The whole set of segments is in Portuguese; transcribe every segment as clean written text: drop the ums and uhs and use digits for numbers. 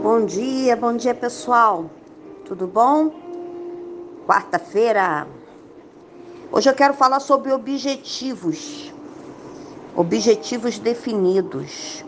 Bom dia pessoal, tudo bom? Quarta-feira. Hoje eu quero falar sobre objetivos definidos.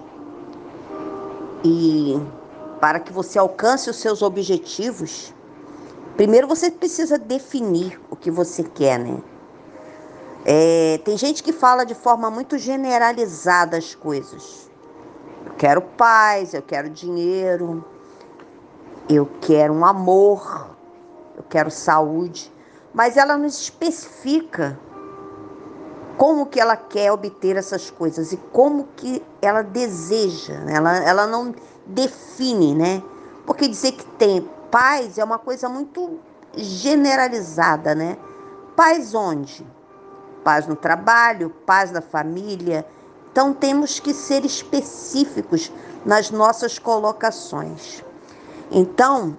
E para que você alcance os seus objetivos, primeiro você precisa definir o que você quer, né? Tem gente que fala de forma muito generalizada as coisas. Eu quero paz, eu quero dinheiro, eu quero um amor, eu quero saúde, mas ela não especifica como que ela quer obter essas coisas e como que ela deseja, né? Ela não define, né? Porque dizer que tem paz é uma coisa muito generalizada, né? Paz onde? Paz no trabalho, paz na família. Então temos que ser específicos nas nossas colocações. Então,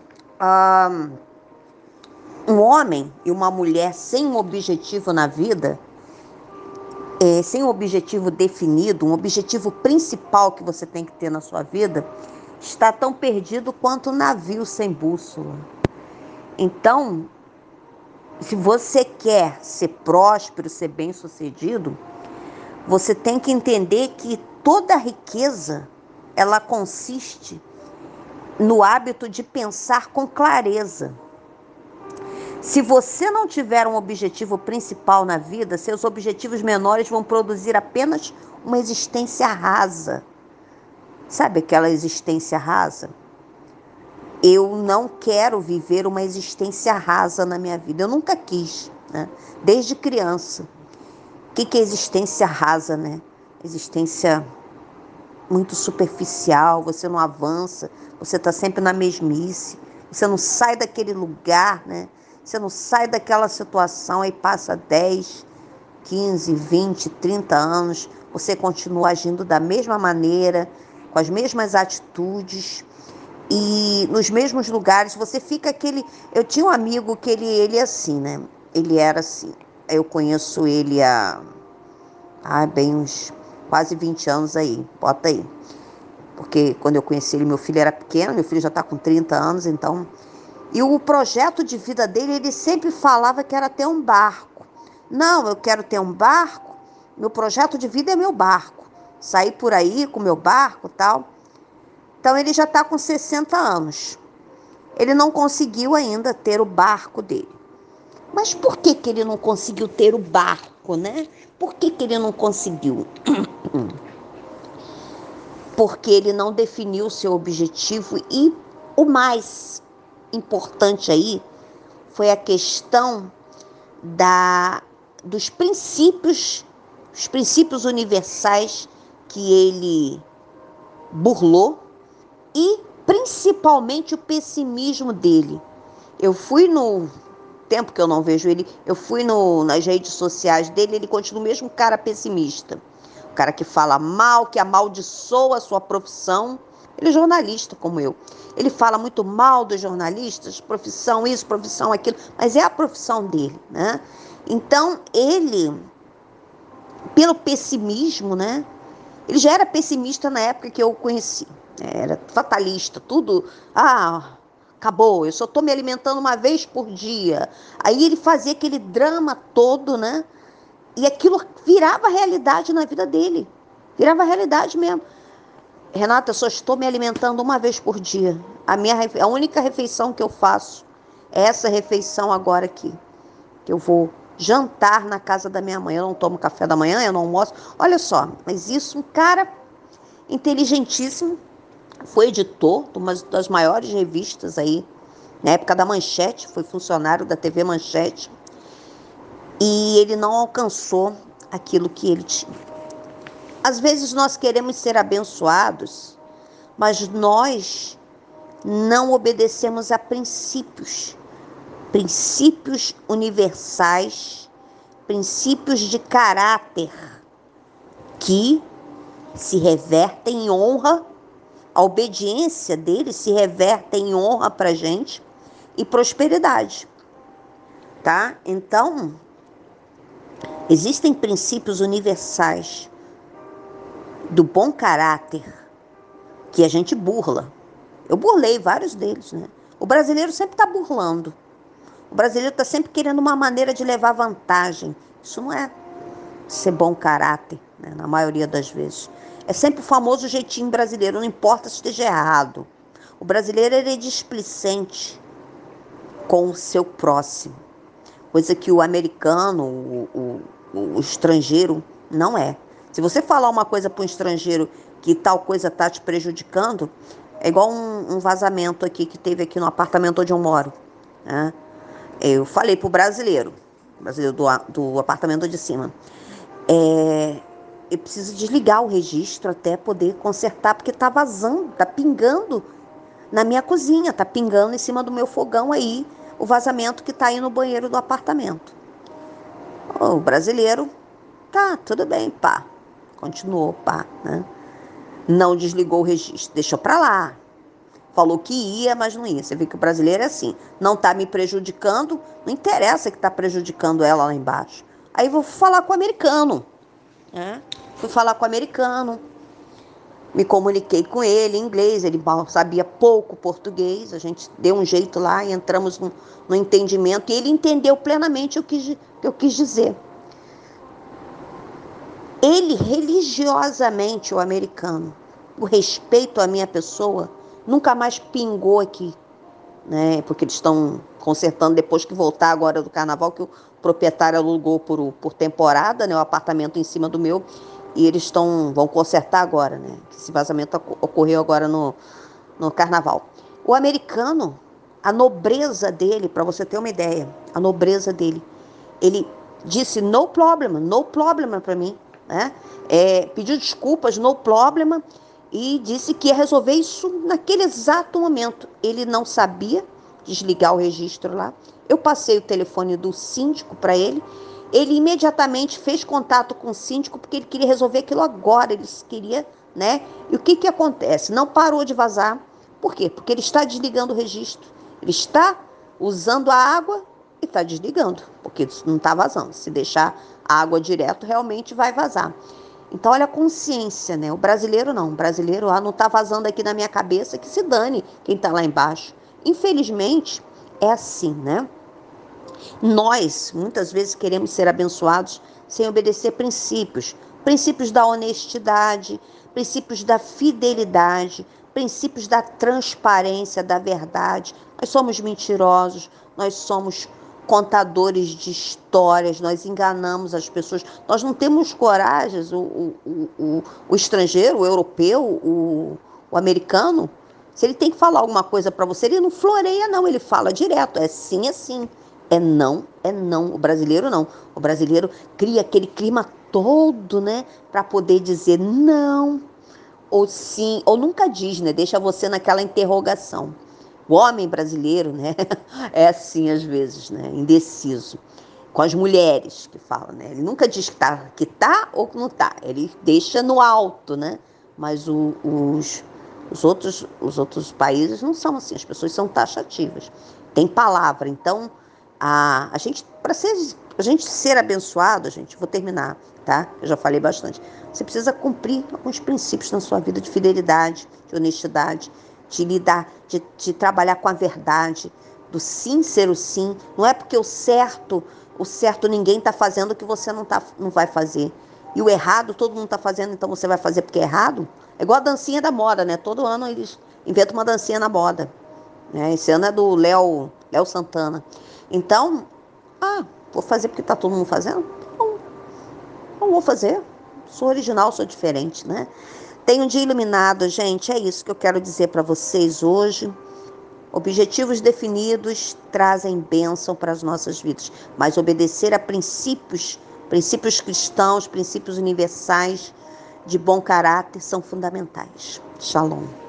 um homem e uma mulher sem um objetivo na vida, sem um objetivo definido, um objetivo principal que você tem que ter na sua vida, está tão perdido quanto um navio sem bússola. Então, se você quer ser próspero, ser bem-sucedido, você tem que entender que toda riqueza, ela consiste no hábito de pensar com clareza. Se você não tiver um objetivo principal na vida, seus objetivos menores vão produzir apenas uma existência rasa. Sabe aquela existência rasa? Eu não quero viver uma existência rasa na minha vida. Eu nunca quis, né? Desde criança. O que é existência rasa, né? Existência muito superficial, você não avança, você está sempre na mesmice, você não sai daquele lugar, né? Você não sai daquela situação, aí passa 10, 15, 20, 30 anos, você continua agindo da mesma maneira, com as mesmas atitudes e nos mesmos lugares, você fica aquele... Eu tinha um amigo que ele é assim, né? Ele era assim, eu conheço ele há bem uns quase 20 anos aí, bota aí. Porque quando eu conheci ele, meu filho era pequeno, meu filho já está com 30 anos, então... E o projeto de vida dele, ele sempre falava que era ter um barco. Não, eu quero ter um barco, meu projeto de vida é meu barco. Sair por aí com meu barco e tal. Então ele já está com 60 anos. Ele não conseguiu ainda ter o barco dele. Mas por que que ele não conseguiu ter o barco, né? Por que que ele não conseguiu? Porque ele não definiu o seu objetivo e o mais importante aí foi a questão dos princípios, os princípios universais que ele burlou e principalmente o pessimismo dele. Eu fui no tempo que eu não vejo ele, eu fui nas redes sociais dele, ele continua o mesmo cara pessimista. O cara que fala mal, que amaldiçoa a sua profissão. Ele é jornalista como eu. Ele fala muito mal dos jornalistas, profissão isso, profissão aquilo, mas é a profissão dele, né? Então, ele, pelo pessimismo, né? Ele já era pessimista na época que eu o conheci. Era fatalista, tudo. Acabou, eu só estou me alimentando uma vez por dia. Aí ele fazia aquele drama todo, né? E aquilo virava realidade na vida dele. Virava realidade mesmo. Renata, eu só estou me alimentando uma vez por dia. A única refeição que eu faço é essa refeição agora aqui. Que eu vou jantar na casa da minha mãe. Eu não tomo café da manhã, eu não almoço. Olha só, mas isso, um cara inteligentíssimo, foi editor de uma das maiores revistas aí, na época da Manchete, foi funcionário da TV Manchete, e ele não alcançou aquilo que ele tinha. Às vezes nós queremos ser abençoados, mas nós não obedecemos a princípios, princípios universais, princípios de caráter que se revertem em honra. A obediência dele se reverte em honra para a gente e prosperidade, tá? Então, existem princípios universais do bom caráter que a gente burla. Eu burlei vários deles, né? O brasileiro sempre está burlando. O brasileiro está sempre querendo uma maneira de levar vantagem. Isso não é ser bom caráter, né? Na maioria das vezes. É sempre o famoso jeitinho brasileiro, não importa se esteja errado. O brasileiro ele é displicente com o seu próximo, coisa que o americano, o estrangeiro, não é. Se você falar uma coisa para um estrangeiro que tal coisa está te prejudicando, é igual um vazamento aqui que teve aqui no apartamento onde eu moro, né? Eu falei pro brasileiro do apartamento de cima, eu preciso desligar o registro até poder consertar, porque tá vazando, tá pingando na minha cozinha, tá pingando em cima do meu fogão aí, o vazamento que tá aí no banheiro do apartamento. O brasileiro, tá, tudo bem, pá. Continuou, pá, né? Não desligou o registro, deixou pra lá. Falou que ia, mas não ia. Você vê que o brasileiro é assim, não tá me prejudicando, não interessa que tá prejudicando ela lá embaixo. Aí vou falar com o americano, né? Fui falar com o americano, me comuniquei com ele em inglês, ele sabia pouco português, a gente deu um jeito lá e entramos no entendimento e ele entendeu plenamente o que eu quis dizer. Ele, religiosamente, o americano, o respeito à minha pessoa, nunca mais pingou aqui, né? Porque eles estão consertando depois que voltar agora do carnaval, que o proprietário alugou por temporada, né? O apartamento em cima do meu, e eles vão consertar agora, né? Esse vazamento ocorreu agora no carnaval. O americano, a nobreza dele, para você ter uma ideia, a nobreza dele, ele disse no problem para mim, né? Pediu desculpas, no problem, e disse que ia resolver isso naquele exato momento. Ele não sabia desligar o registro lá. Eu passei o telefone do síndico para ele. Ele imediatamente fez contato com o síndico porque ele queria resolver aquilo agora. Ele queria, né? E o que acontece? Não parou de vazar. Por quê? Porque ele está desligando o registro. Ele está usando a água e está desligando, porque não está vazando. Se deixar a água direto, realmente vai vazar. Então, olha a consciência, né? O brasileiro não. O brasileiro, não está vazando aqui na minha cabeça, que se dane quem está lá embaixo. Infelizmente, é assim, né? Nós, muitas vezes, queremos ser abençoados sem obedecer princípios. Princípios da honestidade, princípios da fidelidade, princípios da transparência, da verdade. Nós somos mentirosos, nós somos contadores de histórias, nós enganamos as pessoas. Nós não temos coragem, o estrangeiro, o europeu, o americano, se ele tem que falar alguma coisa para você, ele não floreia, não, ele fala direto, é sim, é sim. É não, é não. O brasileiro não. O brasileiro cria aquele clima todo, né? Para poder dizer não, ou sim, ou nunca diz, né? Deixa você naquela interrogação. O homem brasileiro, né? É assim às vezes, né? Indeciso. Com as mulheres que falam, né? Ele nunca diz que tá ou que não tá. Ele deixa no alto, né? Mas os outros países não são assim. As pessoas são taxativas. Tem palavra. Então, a gente, para a gente ser abençoado, gente, vou terminar, tá? Eu já falei bastante. Você precisa cumprir alguns princípios na sua vida de fidelidade, de honestidade, de lidar, de trabalhar com a verdade, do sim ser o sim. Não é porque o certo ninguém está fazendo que você não vai fazer. E o errado todo mundo está fazendo, então você vai fazer porque é errado? É igual a dancinha da moda, né? Todo ano eles inventam uma dancinha na moda. Né? Esse ano é do Léo Santana. Então, vou fazer porque está todo mundo fazendo? Não vou fazer. Sou original, sou diferente, né? Tenha um dia iluminado, gente. É isso que eu quero dizer para vocês hoje. Objetivos definidos trazem bênção para as nossas vidas, mas obedecer a princípios cristãos, princípios universais de bom caráter são fundamentais. Shalom.